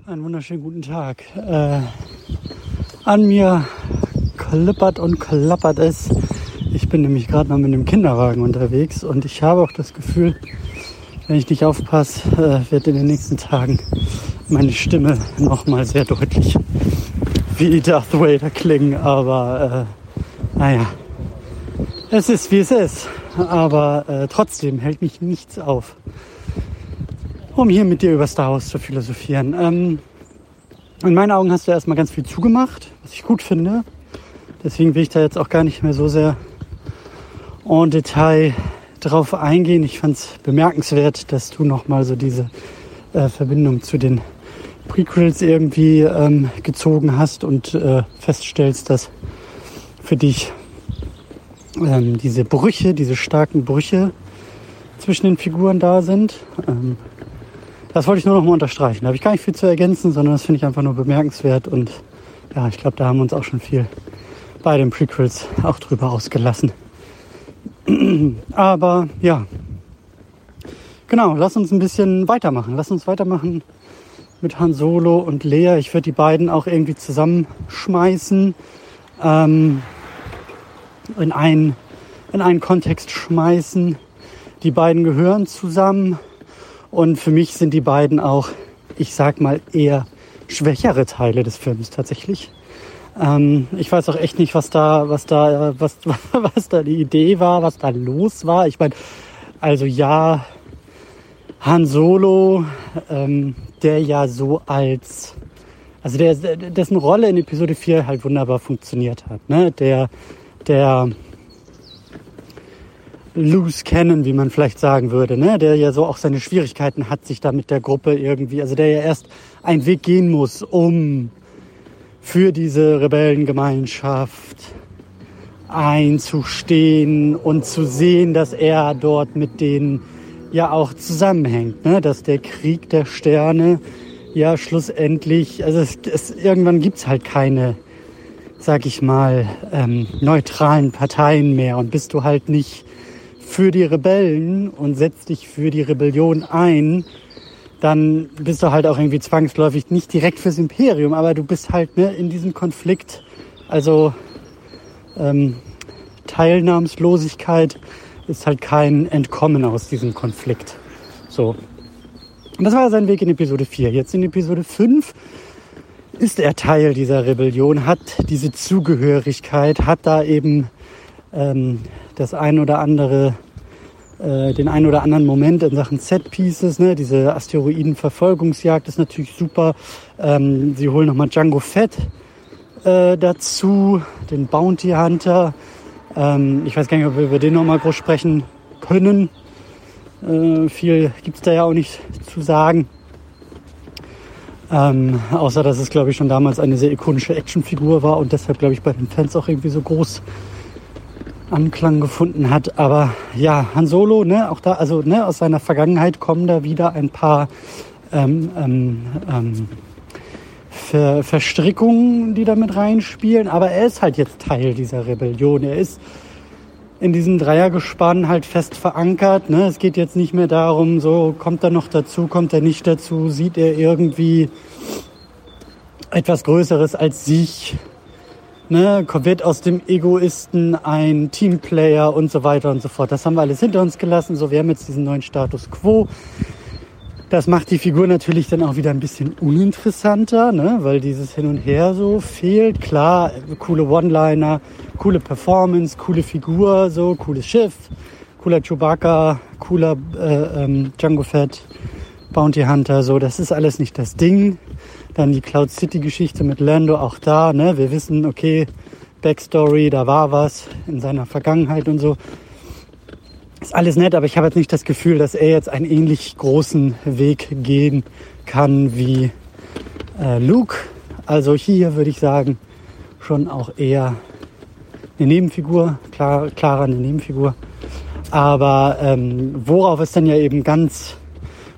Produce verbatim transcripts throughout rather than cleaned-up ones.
Einen wunderschönen guten Tag. Äh, an mir klippert und klappert es. Ich bin nämlich gerade noch mit einem Kinderwagen unterwegs und ich habe auch das Gefühl, wenn ich nicht aufpasse, äh, wird in den nächsten Tagen meine Stimme nochmal sehr deutlich wie Darth Vader klingen. Aber äh, naja, es ist wie es ist. Aber äh, trotzdem hält mich nichts auf, um hier mit dir über Star Wars zu philosophieren. Ähm, in meinen Augen hast du erstmal ganz viel zugemacht, was ich gut finde. Deswegen will ich da jetzt auch gar nicht mehr so sehr en Detail drauf eingehen. Ich fand es bemerkenswert, dass du nochmal so diese äh, Verbindung zu den Prequels irgendwie ähm, gezogen hast und äh, feststellst, dass für dich ähm, diese Brüche, diese starken Brüche zwischen den Figuren da sind. Ähm, Das wollte ich nur noch mal unterstreichen. Da habe ich gar nicht viel zu ergänzen, sondern das finde ich einfach nur bemerkenswert. Und ja, ich glaube, da haben wir uns auch schon viel bei den Prequels auch drüber ausgelassen. Aber ja, genau, lass uns ein bisschen weitermachen. Lass uns weitermachen mit Han Solo und Leia. Ich würde die beiden auch irgendwie zusammenschmeißen, ähm, in einen, in einen Kontext schmeißen. Die beiden gehören zusammen. Und für mich sind die beiden auch, ich sag mal, eher schwächere Teile des Films tatsächlich. Ähm, ich weiß auch echt nicht, was da, was da, was, was da die Idee war, was da los war. Ich meine, also ja, Han Solo, ähm, der ja so als, also der, dessen Rolle in Episode vier halt wunderbar funktioniert hat, ne? Der, der Loose Cannon, wie man vielleicht sagen würde, ne? Der ja so auch seine Schwierigkeiten hat, sich da mit der Gruppe irgendwie, also der ja erst einen Weg gehen muss, um für diese Rebellengemeinschaft einzustehen und zu sehen, dass er dort mit denen ja auch zusammenhängt, ne? Dass der Krieg der Sterne ja schlussendlich, also es, es, irgendwann gibt's halt keine, sag ich mal, ähm, neutralen Parteien mehr und bist du halt nicht für die Rebellen und setzt dich für die Rebellion ein, dann bist du halt auch irgendwie zwangsläufig nicht direkt fürs Imperium, aber du bist halt, ne, in diesem Konflikt, also ähm, Teilnahmslosigkeit ist halt kein Entkommen aus diesem Konflikt. So. Und das war sein Weg in Episode vier. Jetzt in Episode fünf ist er Teil dieser Rebellion, hat diese Zugehörigkeit, hat da eben ähm, das ein oder andere, äh, den ein oder anderen Moment in Sachen Set-Pieces, ne? Diese Asteroidenverfolgungsjagd ist natürlich super. Ähm, sie holen nochmal Jango Fett äh, dazu, den Bounty Hunter. Ähm, ich weiß gar nicht, ob wir über den nochmal groß sprechen können. Äh, viel gibt's da ja auch nicht zu sagen. Ähm, außer, dass es, glaube ich, schon damals eine sehr ikonische Actionfigur war und deshalb, glaube ich, bei den Fans auch irgendwie so groß Anklang gefunden hat. Aber ja, Han Solo, ne, auch da, also ne, aus seiner Vergangenheit kommen da wieder ein paar ähm, ähm, ähm, Ver- Verstrickungen, die da mit reinspielen. Aber er ist halt jetzt Teil dieser Rebellion. Er ist in diesem Dreiergespann halt fest verankert. Ne? Es geht jetzt nicht mehr darum, so kommt er noch dazu, kommt er nicht dazu, sieht er irgendwie etwas Größeres als sich. Ne, wird aus dem Egoisten ein Teamplayer und so weiter und so fort. Das haben wir alles hinter uns gelassen. So, wir haben jetzt diesen neuen Status Quo. Das macht die Figur natürlich dann auch wieder ein bisschen uninteressanter, ne, weil dieses Hin und Her so fehlt. Klar, coole One-Liner, coole Performance, coole Figur, so cooles Schiff, cooler Chewbacca, cooler äh, ähm, Jango Fett, Bounty Hunter, so, das ist alles nicht das Ding. Dann die Cloud City Geschichte mit Lando, auch da, ne, wir wissen, okay, Backstory, da war was in seiner Vergangenheit und so. Ist alles nett, aber ich habe jetzt nicht das Gefühl, dass er jetzt einen ähnlich großen Weg gehen kann wie äh, Luke. Also hier würde ich sagen, schon auch eher eine Nebenfigur, klar, klarer eine Nebenfigur. Aber ähm, worauf es dann ja eben ganz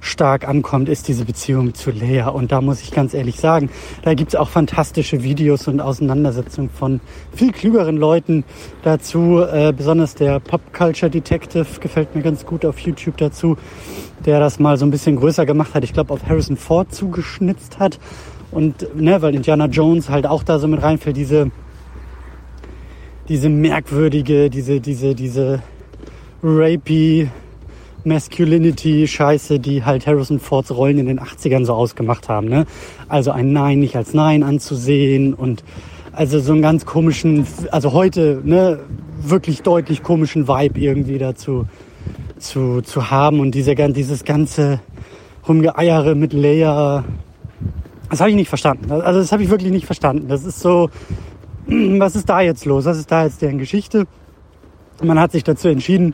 stark ankommt, ist diese Beziehung zu Leia. Und da muss ich ganz ehrlich sagen, da gibt's auch fantastische Videos und Auseinandersetzungen von viel klügeren Leuten dazu. Äh, besonders der Pop Culture Detective gefällt mir ganz gut auf YouTube dazu, der das mal so ein bisschen größer gemacht hat. Ich glaube, auf Harrison Ford zugeschnitzt hat. Und ne, weil Indiana Jones halt auch da so mit reinfällt, diese diese merkwürdige, diese diese diese rapey Masculinity-Scheiße, die halt Harrison Fords Rollen in den achtzigern so ausgemacht haben, ne? Also ein Nein nicht als Nein anzusehen und also so einen ganz komischen, also heute, ne, wirklich deutlich komischen Vibe irgendwie dazu zu, zu haben und diese, dieses ganze Rumgeeiere mit Leia, das habe ich nicht verstanden. Also das habe ich wirklich nicht verstanden. Das ist so, was ist da jetzt los? Was ist da jetzt deren Geschichte? Man hat sich dazu entschieden,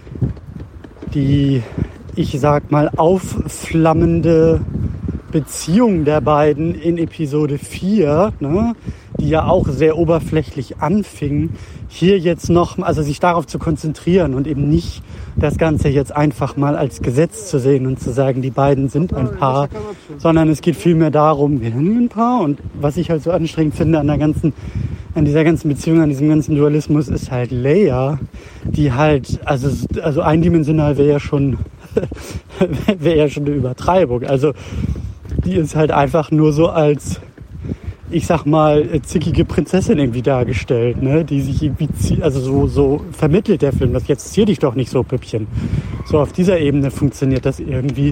die, ich sag mal, aufflammende Beziehung der beiden in Episode vier, ne, die ja auch sehr oberflächlich anfing, hier jetzt noch, also sich darauf zu konzentrieren und eben nicht das Ganze jetzt einfach mal als Gesetz zu sehen und zu sagen, die beiden sind ein Paar, sondern es geht vielmehr darum, wir sind ein Paar. Und was ich halt so anstrengend finde an der ganzen, an dieser ganzen Beziehung, an diesem ganzen Dualismus, ist halt Leia, die halt, also, also eindimensional wäre ja schon, wäre ja schon eine Übertreibung. Also, die ist halt einfach nur so als, ich sag mal, zickige Prinzessin irgendwie dargestellt, ne, die sich irgendwie, also so, so vermittelt der Film, das jetzt zieh dich doch nicht so, Püppchen. So auf dieser Ebene funktioniert das irgendwie,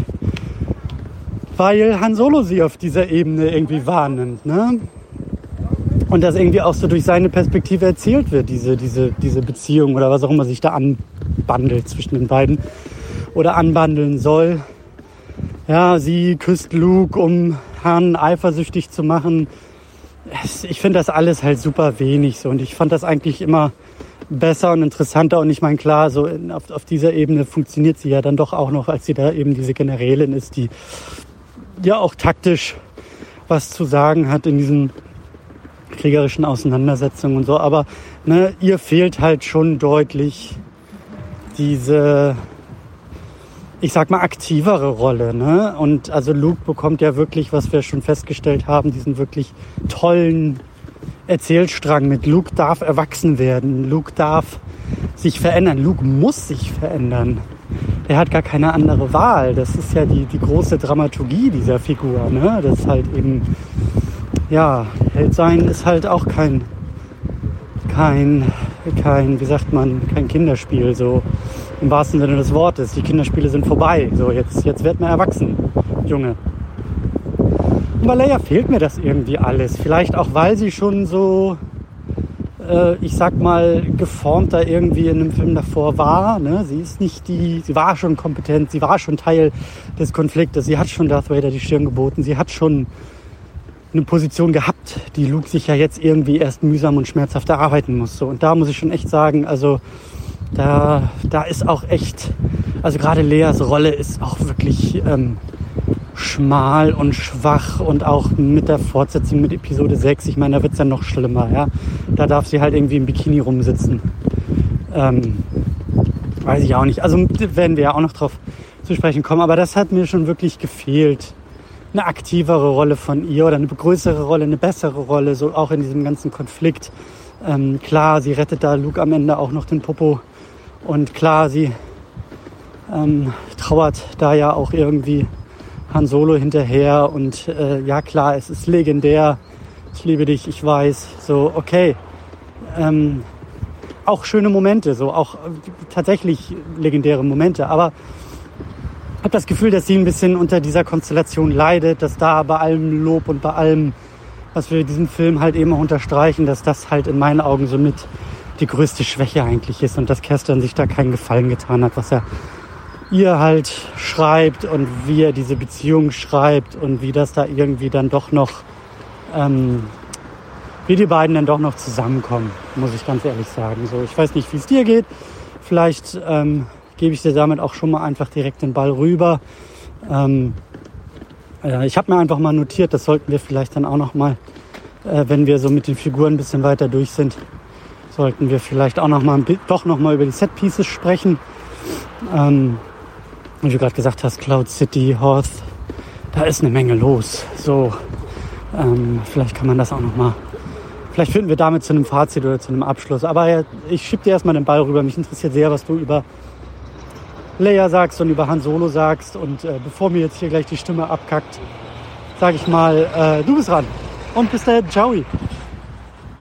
weil Han Solo sie auf dieser Ebene irgendwie wahrnimmt, ne. Und das irgendwie auch so durch seine Perspektive erzählt wird, diese, diese, diese Beziehung oder was auch immer sich da anbandelt zwischen den beiden oder anbandeln soll. Ja, sie küsst Luke, um Han eifersüchtig zu machen. Ich finde das alles halt super wenig so und ich fand das eigentlich immer besser und interessanter und ich meine, klar, so in, auf, auf dieser Ebene funktioniert sie ja dann doch auch noch, als sie da eben diese Generälin ist, die ja auch taktisch was zu sagen hat in diesen kriegerischen Auseinandersetzungen und so, aber ne, ihr fehlt halt schon deutlich diese, ich sag mal, aktivere Rolle, ne? Und also Luke bekommt ja wirklich, was wir schon festgestellt haben, diesen wirklich tollen Erzählstrang mit Luke darf erwachsen werden, Luke darf sich verändern, Luke muss sich verändern. Er hat gar keine andere Wahl. Das ist ja die, die große Dramaturgie dieser Figur, ne? Das ist halt eben, ja, Held sein ist halt auch kein, kein, kein, wie sagt man, kein Kinderspiel, so im wahrsten Sinne des Wortes. Die Kinderspiele sind vorbei. So, jetzt, jetzt wird man erwachsen, Junge. Und bei Leia fehlt mir das irgendwie alles. Vielleicht auch, weil sie schon so, äh, ich sag mal, geformter irgendwie in einem Film davor war. Ne? Sie ist nicht die, sie war schon kompetent, sie war schon Teil des Konfliktes. Sie hat schon Darth Vader die Stirn geboten. Sie hat schon eine Position gehabt, die Luke sich ja jetzt irgendwie erst mühsam und schmerzhaft erarbeiten muss. So, und da muss ich schon echt sagen, also da, da ist auch echt, also gerade Leias Rolle ist auch wirklich ähm, schmal und schwach und auch mit der Fortsetzung mit Episode sechs, ich meine, da wird es dann noch schlimmer, ja. Da darf sie halt irgendwie im Bikini rumsitzen. Ähm, weiß ich auch nicht. Also werden wir ja auch noch drauf zu sprechen kommen, aber das hat mir schon wirklich gefehlt. Eine aktivere Rolle von ihr oder eine größere Rolle, eine bessere Rolle, so auch in diesem ganzen Konflikt. Ähm, klar, sie rettet da Luke am Ende auch noch den Popo und klar, sie ähm, trauert da ja auch irgendwie Han Solo hinterher und äh, ja klar, es ist legendär, ich liebe dich, ich weiß, so okay. Ähm, auch schöne Momente, so auch äh, tatsächlich legendäre Momente, aber ich habe das Gefühl, dass sie ein bisschen unter dieser Konstellation leidet, dass da bei allem Lob und bei allem, was wir diesem Film halt eben auch unterstreichen, dass das halt in meinen Augen so mit die größte Schwäche eigentlich ist und dass Keston sich da keinen Gefallen getan hat, was er ihr halt schreibt und wie er diese Beziehung schreibt und wie das da irgendwie dann doch noch, ähm, wie die beiden dann doch noch zusammenkommen, muss ich ganz ehrlich sagen. So, ich weiß nicht, wie es dir geht, vielleicht ähm, gebe ich dir damit auch schon mal einfach direkt den Ball rüber. Ähm, äh, ich habe mir einfach mal notiert, das sollten wir vielleicht dann auch noch mal, äh, wenn wir so mit den Figuren ein bisschen weiter durch sind, sollten wir vielleicht auch noch mal, doch noch mal über die Set-Pieces sprechen. Ähm, wie du gerade gesagt hast, Cloud City, Hoth, da ist eine Menge los. So, ähm, vielleicht kann man das auch nochmal, vielleicht finden wir damit zu einem Fazit oder zu einem Abschluss. Aber ja, ich schieb dir erstmal den Ball rüber. Mich interessiert sehr, was du über Leia sagst und über Han Solo sagst. Und äh, bevor mir jetzt hier gleich die Stimme abkackt, sage ich mal, äh, du bist dran. Und bis dahin, ciao.